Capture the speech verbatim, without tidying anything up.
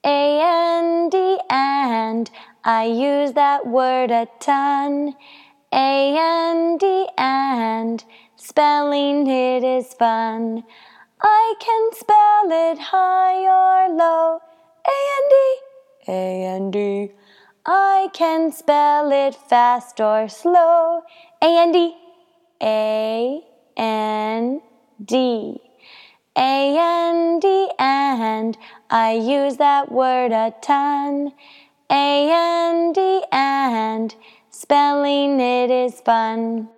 A N D, and I use that word a ton. A N D, and spelling it is fun. I can spell it high or low. A N D, A N D. I can spell it fast or slow. A N D, A N D. A N D, and I use that word a ton. A N D, and spelling it is fun.